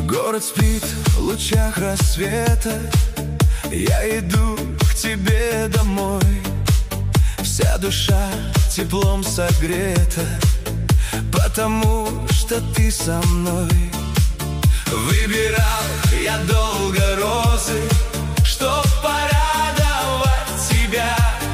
Город спит в лучах рассвета, я иду к тебе домой. Вся душа теплом согрета, потому что ты со мной. Выбирал я долго розы, чтоб порадовать тебя.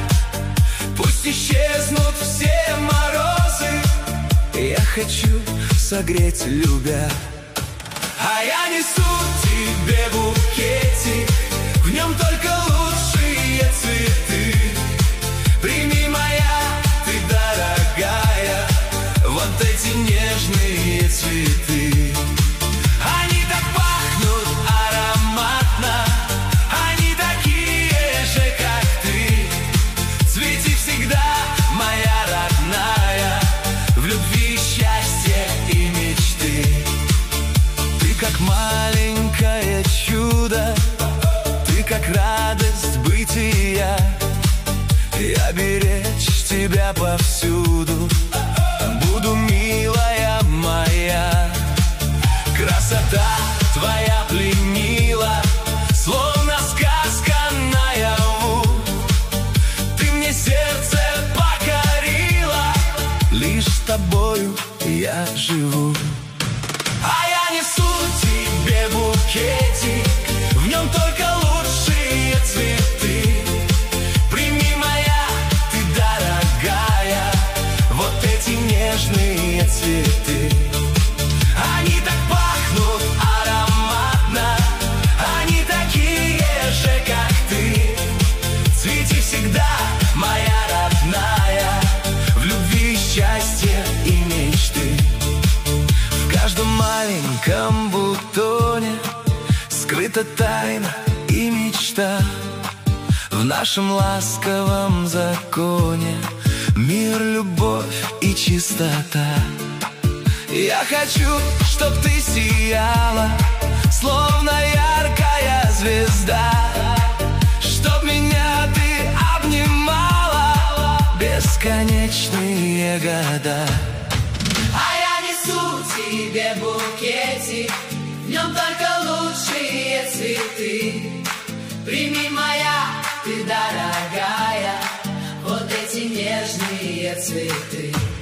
Пусть исчезнут все морозы, я хочу согреть, любя. А я несу тебе букетик, в нем только лучшие цветы. Прими, моя ты дорогая, вот эти нежные цветы. Они так пахнут ароматно, они такие же, как ты. Цвети всегда, моя родная, в любви, счастье и мечты. Ты как маленькое чудо, ты как радость бытия. Я беречь тебя повсюду буду, милая моя. Красота твоя пленила, словно сказка наяву. Ты мне сердце покорила, лишь с тобою я живу. А я несу тебе букетик, в нем только лучшие цветы. Прими, моя ты дорогая, вот эти нежные цветы. Они так пахнут ароматно, они такие же, как ты. Цвети всегда, моя родная, в любви, счастье и мечты. В каждом маленьком бутоне скрыта тайна и мечта. В нашем ласковом законе мир, любовь и чистота. Я хочу, чтоб ты сияла, словно яркая звезда, чтоб меня ты обнимала бесконечные года. А я несу тебе букетик, в нем только лучшие цветы. Прими, моя ты дорогая, вот эти нежные цветы.